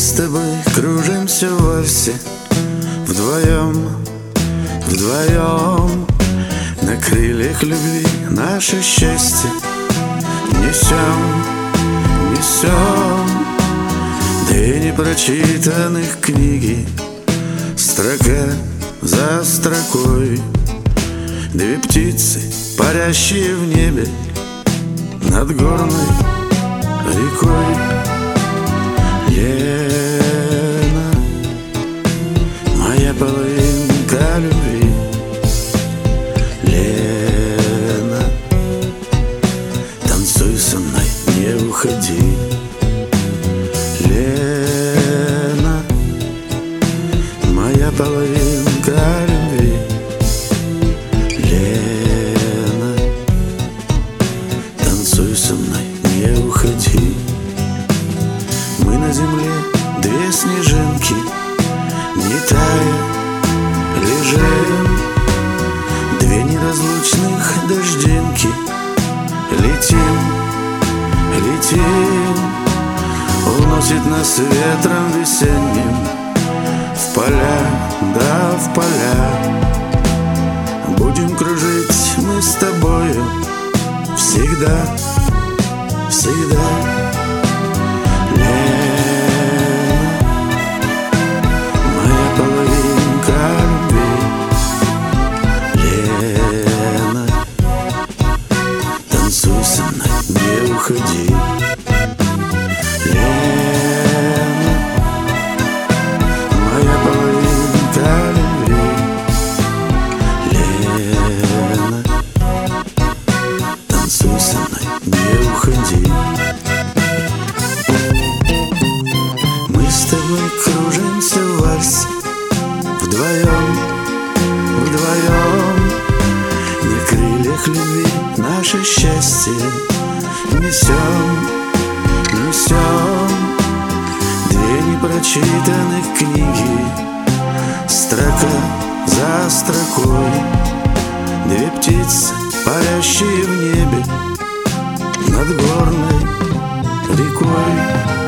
с тобой кружимся в вальсе вдвоем, вдвоем. На крыльях любви наше счастье несем, несем. Две непрочитанных книги, строка за строкой. Две птицы, парящие в небе над горной рекой. Лена, моя половинка любви. Лена, танцуй со мной, не уходи. Лена, моя половинка любви. Лена, танцуй со мной, не уходи. Мы на земле две снежинки, не тая, лежим. Две неразлучных дождинки, летим, летим. Уносит нас ветром весенним в поля, да в поля. Будем кружить мы с тобою всегда, всегда. Танцуй со мной, не уходи. Лена, моя половинка любви. Лена, танцуй со мной, не уходи. Мы с тобой кружимся в вальсе вдвоем, вдвоем. На крыльях любви наше счастье несем, несем. Две непрочитанных книги, строка за строкой. Две птицы, парящие в небе над горной рекой.